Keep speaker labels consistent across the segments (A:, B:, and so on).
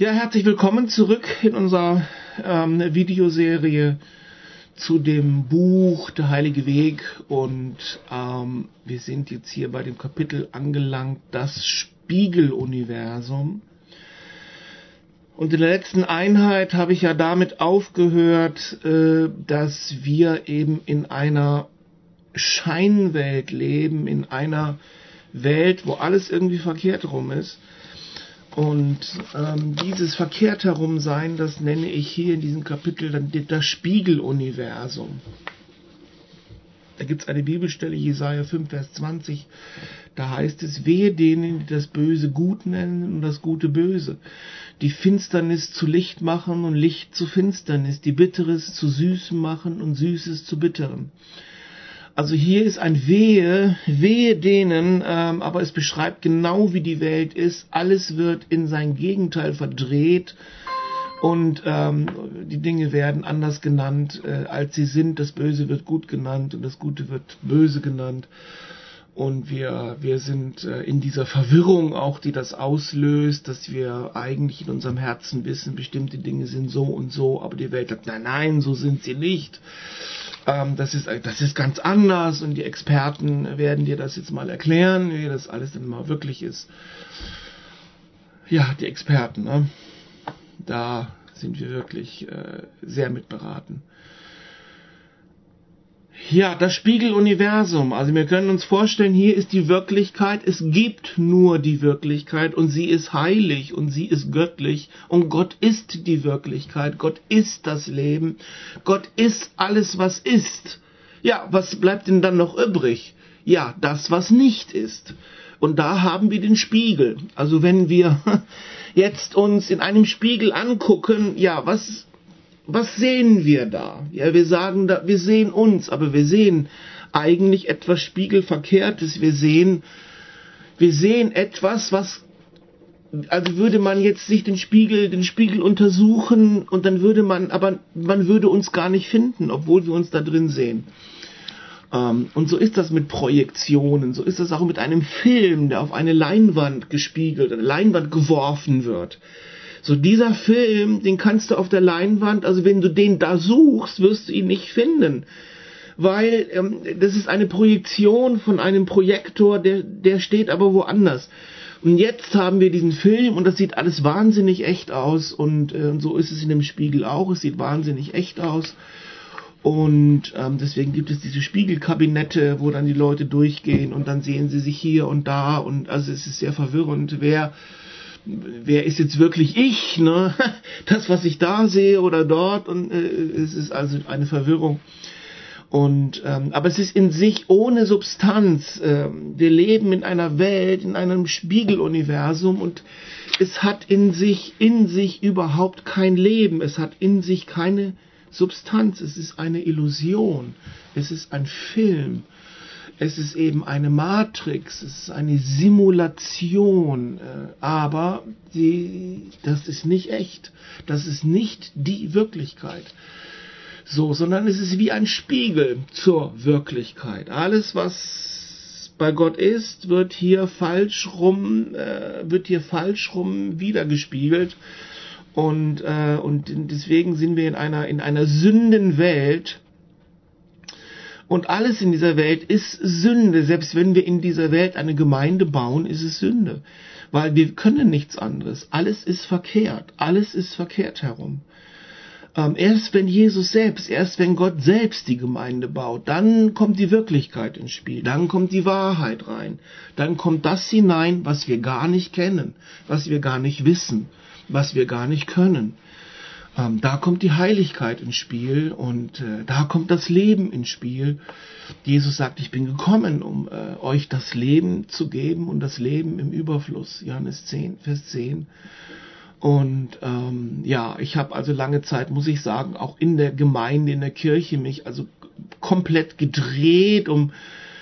A: Ja, herzlich willkommen zurück in unserer Videoserie zu dem Buch Der Heilige Weg, und wir sind jetzt hier bei dem Kapitel angelangt, das Spiegeluniversum. Und in der letzten Einheit habe ich ja damit aufgehört, dass wir eben in einer Scheinwelt leben, in einer Welt, wo alles irgendwie verkehrt rum ist. Und dieses verkehrt herumsein, das nenne ich hier in diesem Kapitel dann das Spiegeluniversum. Da gibt es eine Bibelstelle, Jesaja 5, Vers 20, da heißt es: Wehe denen, die das Böse gut nennen und das Gute böse, die Finsternis zu Licht machen und Licht zu Finsternis, die Bitteres zu Süßem machen und Süßes zu Bitterem. Also hier ist ein Wehe denen, aber es beschreibt genau, wie die Welt ist. Alles wird in sein Gegenteil verdreht und die Dinge werden anders genannt, als sie sind. Das Böse wird gut genannt und das Gute wird böse genannt. Und wir sind in dieser Verwirrung auch, die das auslöst, dass wir eigentlich in unserem Herzen wissen, bestimmte Dinge sind so und so, aber die Welt sagt, nein, so sind sie nicht. Das ist ganz anders, und die Experten werden dir das jetzt mal erklären, wie das alles dann mal wirklich ist. Ja, die Experten, ne? Da sind wir wirklich sehr mit beraten. Ja, das Spiegeluniversum. Also wir können uns vorstellen, hier ist die Wirklichkeit. Es gibt nur die Wirklichkeit, und sie ist heilig und sie ist göttlich. Und Gott ist die Wirklichkeit. Gott ist das Leben. Gott ist alles, was ist. Ja, was bleibt denn dann noch übrig? Ja, das, was nicht ist. Und da haben wir den Spiegel. Also wenn wir jetzt uns in einem Spiegel angucken, ja, was sehen wir da? Ja, wir sagen da, wir sehen uns, aber wir sehen eigentlich etwas Spiegelverkehrtes. Wir sehen etwas, was, also würde man jetzt sich den Spiegel untersuchen, und dann würde man würde uns gar nicht finden, obwohl wir uns da drin sehen. Und so ist das mit Projektionen, so ist das auch mit einem Film, der auf eine Leinwand gespiegelt, eine Leinwand geworfen wird. So, dieser Film, den kannst du auf der Leinwand, also wenn du den da suchst, wirst du ihn nicht finden. Weil das ist eine Projektion von einem Projektor, der steht aber woanders. Und jetzt haben wir diesen Film, und das sieht alles wahnsinnig echt aus. Und so ist es in dem Spiegel auch. Es sieht wahnsinnig echt aus. Und deswegen gibt es diese Spiegelkabinette, wo dann die Leute durchgehen und dann sehen sie sich hier und da. Und also es ist sehr verwirrend, wer ist jetzt wirklich ich, ne? Das, was ich da sehe oder dort, und es ist also eine Verwirrung. Und aber es ist in sich ohne Substanz. Wir leben in einer Welt, in einem Spiegeluniversum, und es hat in sich überhaupt kein Leben. Es hat in sich keine Substanz. Es ist eine Illusion. Es ist ein Film. Es ist eben eine Matrix, es ist eine Simulation, aber das ist nicht echt. Das ist nicht die Wirklichkeit. So, sondern es ist wie ein Spiegel zur Wirklichkeit. Alles, was bei Gott ist, wird hier falsch rum wiedergespiegelt. Und deswegen sind wir in einer Sündenwelt. Und alles in dieser Welt ist Sünde. Selbst wenn wir in dieser Welt eine Gemeinde bauen, ist es Sünde. Weil wir können nichts anderes. Alles ist verkehrt. Alles ist verkehrt herum. Erst wenn Gott selbst die Gemeinde baut, dann kommt die Wirklichkeit ins Spiel. Dann kommt die Wahrheit rein. Dann kommt das hinein, was wir gar nicht kennen, was wir gar nicht wissen, was wir gar nicht können. Da kommt die Heiligkeit ins Spiel, und da kommt das Leben ins Spiel. Jesus sagt, ich bin gekommen, um euch das Leben zu geben, und das Leben im Überfluss. Johannes 10, Vers 10. Und ja, ich habe also lange Zeit, muss ich sagen, auch in der Gemeinde, in der Kirche mich also komplett gedreht um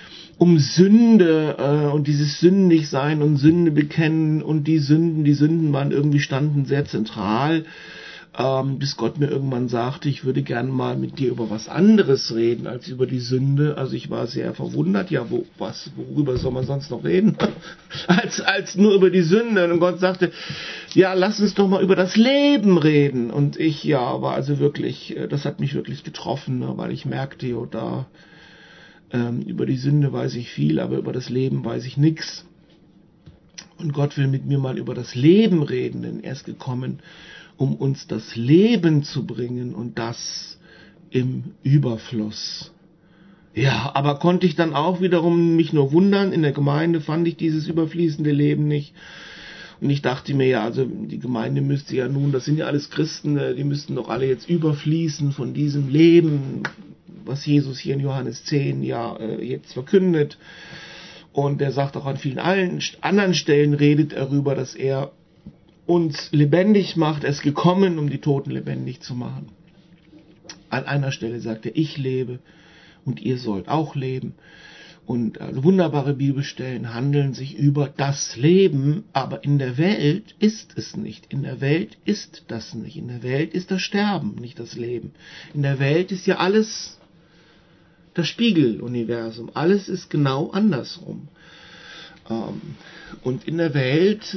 A: Sünde und dieses Sündigsein und Sünde bekennen, und die Sünden waren irgendwie standen sehr zentral. bis Gott mir irgendwann sagte, ich würde gerne mal mit dir über was anderes reden als über die Sünde. Also ich war sehr verwundert, ja, worüber soll man sonst noch reden, als nur über die Sünde. Und Gott sagte, ja, lass uns doch mal über das Leben reden. Und ich, ja, war also wirklich, das hat mich wirklich getroffen, ne, weil ich merkte, jo, da über die Sünde weiß ich viel, aber über das Leben weiß ich nichts. Und Gott will mit mir mal über das Leben reden, denn er ist gekommen, um uns das Leben zu bringen und das im Überfluss. Ja, aber konnte ich dann auch wiederum mich nur wundern, in der Gemeinde fand ich dieses überfließende Leben nicht. Und ich dachte mir, ja, also die Gemeinde müsste ja nun, das sind ja alles Christen, die müssten doch alle jetzt überfließen von diesem Leben, was Jesus hier in Johannes 10 ja jetzt verkündet. Und er sagt auch an vielen anderen Stellen, redet er darüber, dass er uns lebendig macht. Er ist gekommen, um die Toten lebendig zu machen. An einer Stelle sagt er, ich lebe und ihr sollt auch leben. Und also wunderbare Bibelstellen handeln sich über das Leben, aber in der Welt ist es nicht. In der Welt ist das nicht. In der Welt ist das Sterben, nicht das Leben. In der Welt ist ja alles das Spiegeluniversum. Alles ist genau andersrum. Und in der Welt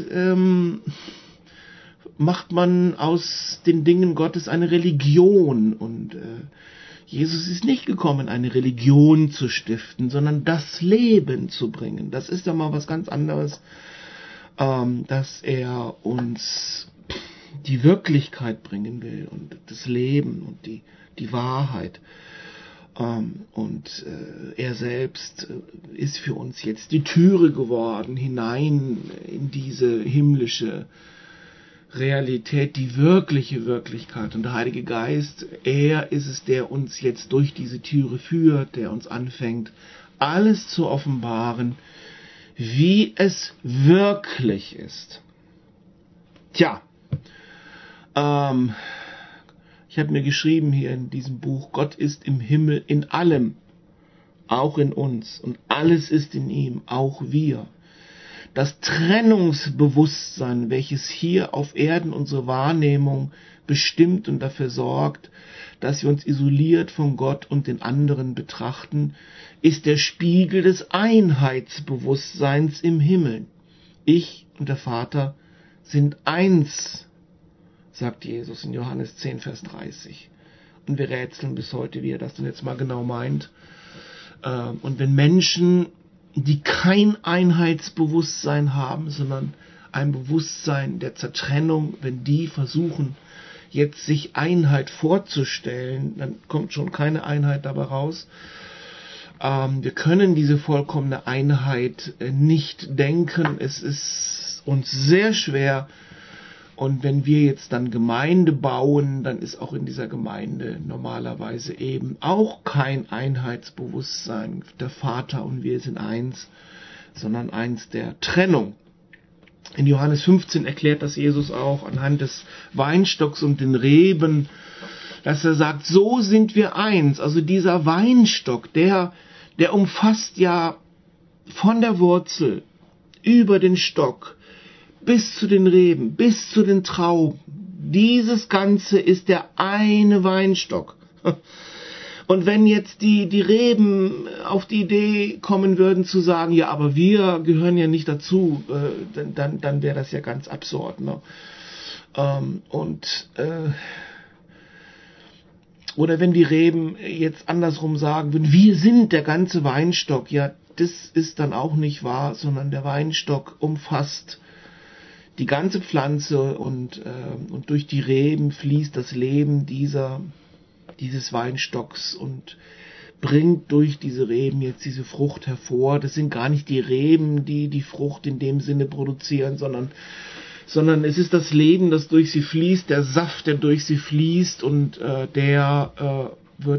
A: macht man aus den Dingen Gottes eine Religion. Und Jesus ist nicht gekommen, eine Religion zu stiften, sondern das Leben zu bringen. Das ist ja mal was ganz anderes, dass er uns die Wirklichkeit bringen will und das Leben und die Wahrheit. Und er selbst ist für uns jetzt die Türe geworden, hinein in diese himmlische Realität, die wirkliche Wirklichkeit. Und der Heilige Geist, er ist es, der uns jetzt durch diese Türe führt, der uns anfängt, alles zu offenbaren, wie es wirklich ist. Tja, ich habe mir geschrieben hier in diesem Buch, Gott ist im Himmel in allem, auch in uns. Und alles ist in ihm, auch wir. Das Trennungsbewusstsein, welches hier auf Erden unsere Wahrnehmung bestimmt und dafür sorgt, dass wir uns isoliert von Gott und den anderen betrachten, ist der Spiegel des Einheitsbewusstseins im Himmel. Ich und der Vater sind eins, sagt Jesus in Johannes 10, Vers 30. Und wir rätseln bis heute, wie er das denn jetzt mal genau meint. Und wenn Menschen, die kein Einheitsbewusstsein haben, sondern ein Bewusstsein der Zertrennung, wenn die versuchen, jetzt sich Einheit vorzustellen, dann kommt schon keine Einheit dabei raus. Wir können diese vollkommene Einheit nicht denken. Es ist uns sehr schwer. Und wenn wir jetzt dann Gemeinde bauen, dann ist auch in dieser Gemeinde normalerweise eben auch kein Einheitsbewusstsein. Der Vater und wir sind eins, sondern eins der Trennung. In Johannes 15 erklärt das Jesus auch anhand des Weinstocks und den Reben, dass er sagt, so sind wir eins. Also dieser Weinstock, der umfasst ja von der Wurzel über den Stock bis zu den Reben, bis zu den Trauben. Dieses Ganze ist der eine Weinstock. Und wenn jetzt die Reben auf die Idee kommen würden zu sagen, ja, aber wir gehören ja nicht dazu, dann wäre das ja ganz absurd. Ne? Oder wenn die Reben jetzt andersrum sagen würden, wir sind der ganze Weinstock, ja, das ist dann auch nicht wahr, sondern der Weinstock umfasst die ganze Pflanze und durch die Reben fließt das Leben dieses Weinstocks und bringt durch diese Reben jetzt diese Frucht hervor. Das sind gar nicht die Reben, die die Frucht in dem Sinne produzieren, sondern es ist das Leben, das durch sie fließt, der Saft, der durch sie fließt und der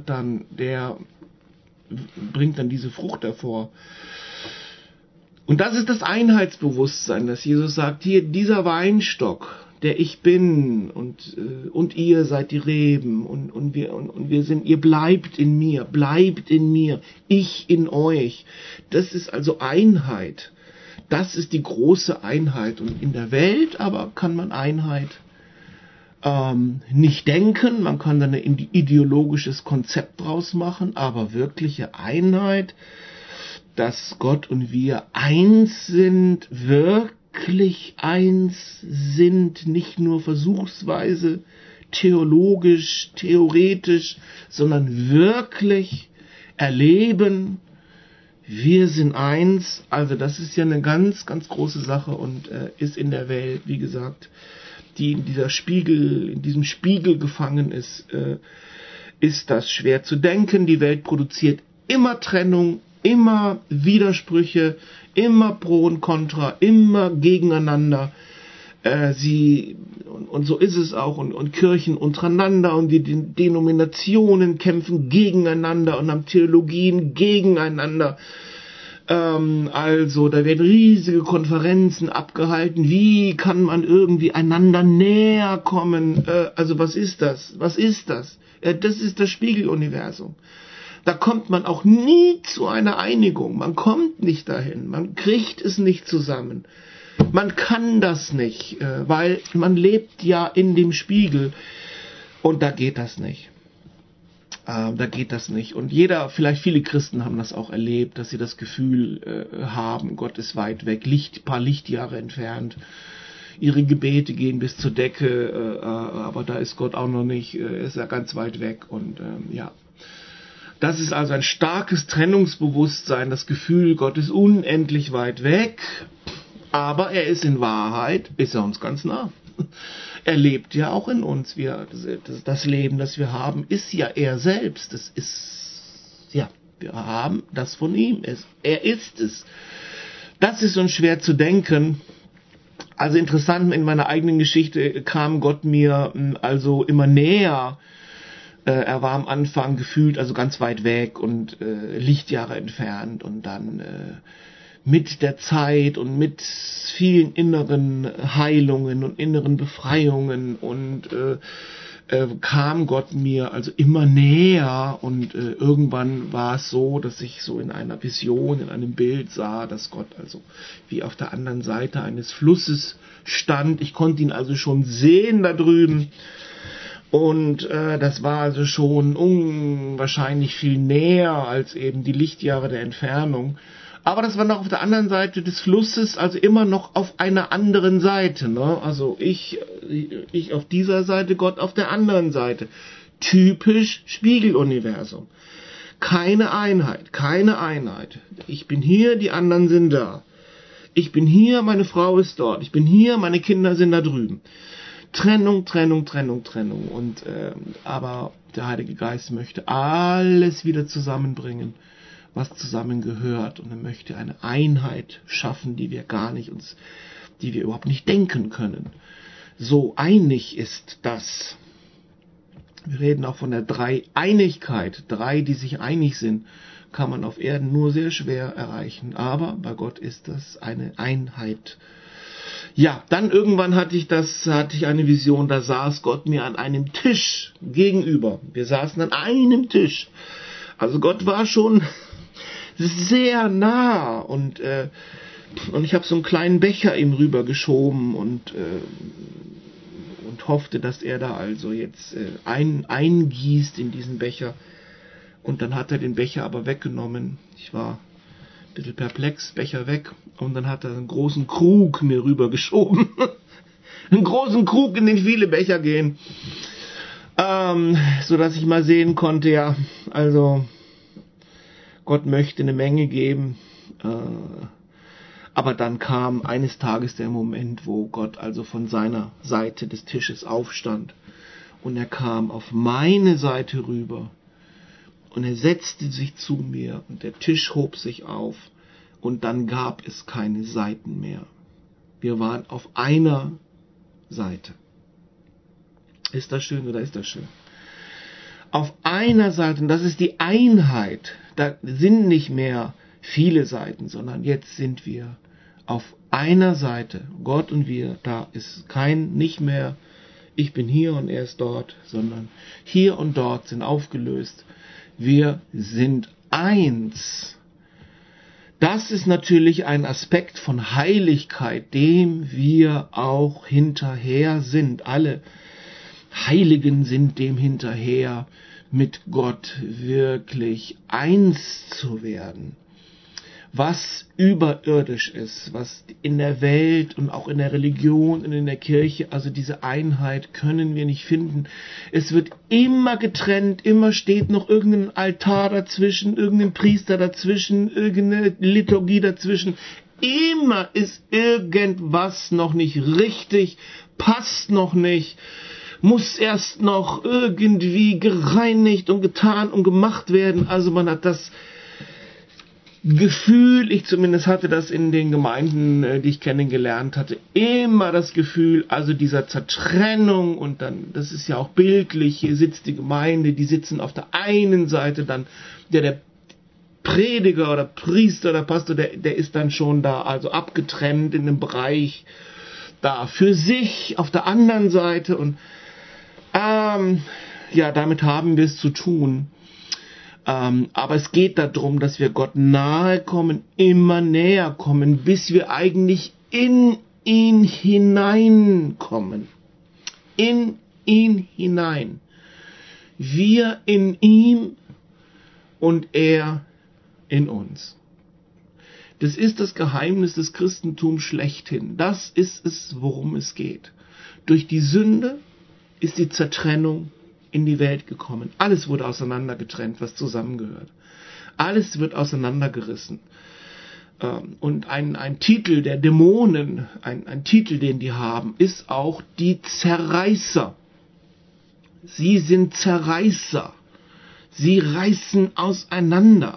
A: bringt dann diese Frucht hervor. Und das ist das Einheitsbewusstsein, dass Jesus sagt, hier dieser Weinstock, der ich bin und ihr seid die Reben und wir sind, ihr bleibt in mir, ich in euch. Das ist also Einheit. Das ist die große Einheit. Und in der Welt aber kann man Einheit nicht denken, man kann da ein ideologisches Konzept draus machen, aber wirkliche Einheit, dass Gott und wir eins sind, wirklich eins sind, nicht nur versuchsweise, theologisch, theoretisch, sondern wirklich erleben, wir sind eins. Also das ist ja eine ganz, ganz große Sache und ist in der Welt, wie gesagt, die in diesem Spiegel gefangen ist das schwer zu denken. Die Welt produziert immer Trennung, immer Widersprüche, immer Pro und Contra, immer gegeneinander. Und so ist es auch, und Kirchen untereinander und die Denominationen kämpfen gegeneinander und haben Theologien gegeneinander. Also da werden riesige Konferenzen abgehalten. Wie kann man irgendwie einander näher kommen? Also was ist das? Was ist das? Das ist das Spiegeluniversum. Da kommt man auch nie zu einer Einigung. Man kommt nicht dahin. Man kriegt es nicht zusammen. Man kann das nicht, weil man lebt ja in dem Spiegel und da geht das nicht. Da geht das nicht. Und vielleicht viele Christen haben das auch erlebt, dass sie das Gefühl haben, Gott ist weit weg, paar Lichtjahre entfernt. Ihre Gebete gehen bis zur Decke, aber da ist Gott auch noch nicht, ist ja ganz weit weg. Und ja, das ist also ein starkes Trennungsbewusstsein, das Gefühl, Gott ist unendlich weit weg. Aber er ist in Wahrheit, ist er uns ganz nah. Er lebt ja auch in uns. Das Leben, das wir haben, ist ja er selbst. Das ist, ja, wir haben das von ihm. Er ist es. Das ist uns schwer zu denken. Also interessant, in meiner eigenen Geschichte kam Gott mir also immer näher. Er war am Anfang gefühlt also ganz weit weg und Lichtjahre entfernt und dann mit der Zeit und mit vielen inneren Heilungen und inneren Befreiungen und kam Gott mir also immer näher und irgendwann war es so, dass ich so in einer Vision, in einem Bild sah, dass Gott also wie auf der anderen Seite eines Flusses stand. Ich konnte ihn also schon sehen da drüben. Und das war also schon unwahrscheinlich viel näher als eben die Lichtjahre der Entfernung. Aber das war noch auf der anderen Seite des Flusses, also immer noch auf einer anderen Seite. Ne? Also ich auf dieser Seite, Gott auf der anderen Seite. Typisch Spiegeluniversum. Keine Einheit, keine Einheit. Ich bin hier, die anderen sind da. Ich bin hier, meine Frau ist dort. Ich bin hier, meine Kinder sind da drüben. Trennung, Trennung, Trennung, Trennung. Und aber der Heilige Geist möchte alles wieder zusammenbringen, was zusammengehört, und er möchte eine Einheit schaffen, die wir überhaupt nicht denken können. So einig ist das. Wir reden auch von der Dreieinigkeit. 3, die sich einig sind, kann man auf Erden nur sehr schwer erreichen. Aber bei Gott ist das eine Einheit. Ja, dann irgendwann hatte ich eine Vision, da saß Gott mir an einem Tisch gegenüber. Wir saßen an einem Tisch. Also Gott war schon sehr nah und ich habe so einen kleinen Becher ihm rübergeschoben und hoffte, dass er da also jetzt eingießt in diesen Becher. Und dann hat er den Becher aber weggenommen. Ich war ein bisschen perplex, Becher weg. Und dann hat er einen großen Krug mir rübergeschoben. Einen großen Krug, in den viele Becher gehen. Sodass ich mal sehen konnte, ja, also Gott möchte eine Menge geben. Aber dann kam eines Tages der Moment, wo Gott also von seiner Seite des Tisches aufstand. Und er kam auf meine Seite rüber. Und er setzte sich zu mir und der Tisch hob sich auf. Und dann gab es keine Seiten mehr. Wir waren auf einer Seite. Ist das schön oder ist das schön? Auf einer Seite, und das ist die Einheit. Da sind nicht mehr viele Seiten, sondern jetzt sind wir auf einer Seite. Gott und wir, da ist nicht mehr, ich bin hier und er ist dort, sondern hier und dort sind aufgelöst. Wir sind eins. Das ist natürlich ein Aspekt von Heiligkeit, dem wir auch hinterher sind. Alle Heiligen sind dem hinterher, mit Gott wirklich eins zu werden. Was überirdisch ist, was in der Welt und auch in der Religion und in der Kirche, also diese Einheit können wir nicht finden. Es wird immer getrennt, immer steht noch irgendein Altar dazwischen, irgendein Priester dazwischen, irgendeine Liturgie dazwischen. Immer ist irgendwas noch nicht richtig, passt noch nicht, muss erst noch irgendwie gereinigt und getan und gemacht werden. Also man hat das Gefühl, ich zumindest hatte das in den Gemeinden, die ich kennengelernt hatte, immer das Gefühl, also dieser Zertrennung und dann, das ist ja auch bildlich, hier sitzt die Gemeinde, die sitzen auf der einen Seite dann, der Prediger oder Priester oder Pastor, der ist dann schon da, also abgetrennt in einem Bereich da für sich, auf der anderen Seite und ja, damit haben wir es zu tun. Aber es geht darum, dass wir Gott nahe kommen, immer näher kommen, bis wir eigentlich in ihn hineinkommen. In ihn hinein. Wir in ihm und er in uns. Das ist das Geheimnis des Christentums schlechthin. Das ist es, worum es geht. Durch die Sünde ist die Zertrennung in die Welt gekommen. Alles wurde auseinandergetrennt, was zusammengehört. Alles wird auseinandergerissen. Und ein Titel der Dämonen, ein Titel, den die haben, ist auch die Zerreißer. Sie sind Zerreißer. Sie reißen auseinander.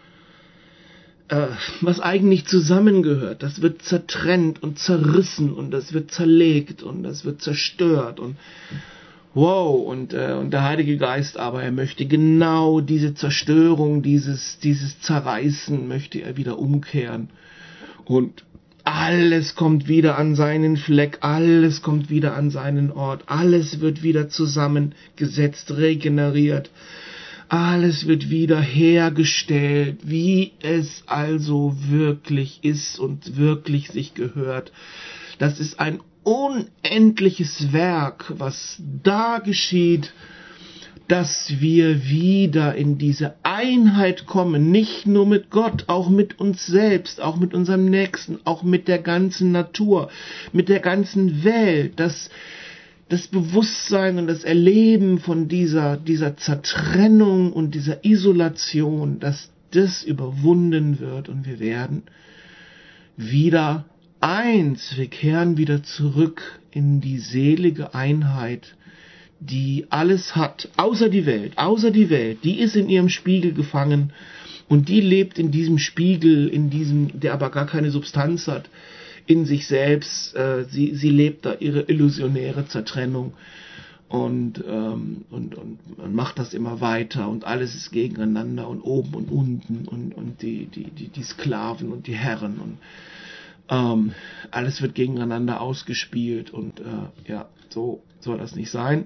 A: Was eigentlich zusammengehört, das wird zertrennt und zerrissen und das wird zerlegt und das wird zerstört und wow, und der Heilige Geist aber, er möchte genau diese Zerstörung, dieses Zerreißen, möchte er wieder umkehren. Und alles kommt wieder an seinen Fleck, alles kommt wieder an seinen Ort, alles wird wieder zusammengesetzt, regeneriert. Alles wird wieder hergestellt, wie es also wirklich ist und wirklich sich gehört. Das ist ein unendliches Werk, was da geschieht, dass wir wieder in diese Einheit kommen, nicht nur mit Gott, auch mit uns selbst, auch mit unserem Nächsten, auch mit der ganzen Natur, mit der ganzen Welt, dass das Bewusstsein und das Erleben von dieser Zertrennung und dieser Isolation, dass das überwunden wird und wir werden wieder eins. Wir kehren wieder zurück in die selige Einheit, die alles hat, außer die Welt, die ist in ihrem Spiegel gefangen und die lebt in diesem Spiegel, der aber gar keine Substanz hat, in sich selbst, sie lebt da ihre illusionäre Zertrennung und man macht das immer weiter und alles ist gegeneinander und oben und unten und die Sklaven und die Herren und alles wird gegeneinander ausgespielt und ja, so soll das nicht sein.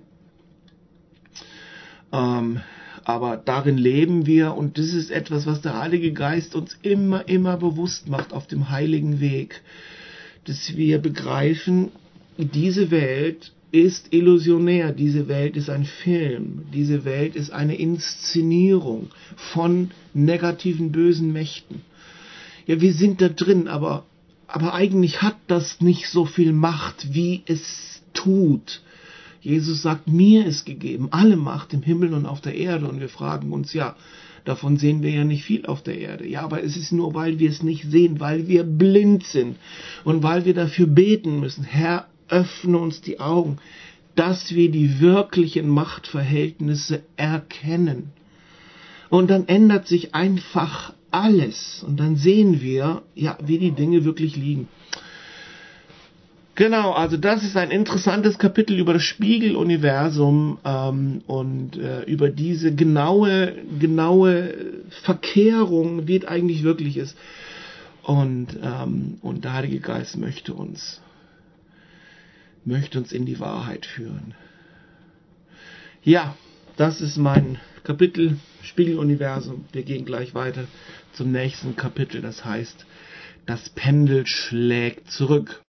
A: Aber darin leben wir und das ist etwas, was der Heilige Geist uns immer bewusst macht auf dem heiligen Weg, dass wir begreifen, diese Welt ist illusionär, diese Welt ist ein Film, diese Welt ist eine Inszenierung von negativen, bösen Mächten. Ja, wir sind da drin, aber eigentlich hat das nicht so viel Macht, wie es tut. Jesus sagt, mir ist gegeben alle Macht im Himmel und auf der Erde. Und wir fragen uns, ja, davon sehen wir ja nicht viel auf der Erde. Ja, aber es ist nur, weil wir es nicht sehen, weil wir blind sind und weil wir dafür beten müssen. Herr, öffne uns die Augen, dass wir die wirklichen Machtverhältnisse erkennen. Und dann ändert sich einfach alles. Und dann sehen wir, ja, wie die Dinge wirklich liegen. Genau, also das ist ein interessantes Kapitel über das Spiegeluniversum und über diese genaue Verkehrung, wie es eigentlich wirklich ist. Und der Heilige Geist möchte uns in die Wahrheit führen. Ja, das ist mein Kapitel Spiegeluniversum. Wir gehen gleich weiter zum nächsten Kapitel, das heißt, das Pendel schlägt zurück.